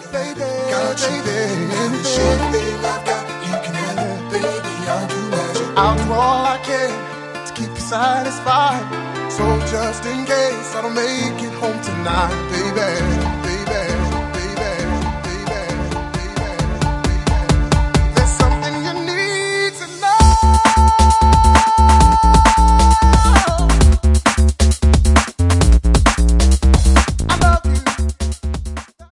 baby. Got you, baby. Shorty, I've got you can have it, baby. I'll do magic. I'll do all I can to keep you satisfied. So just in case I don't make it home tonight, baby.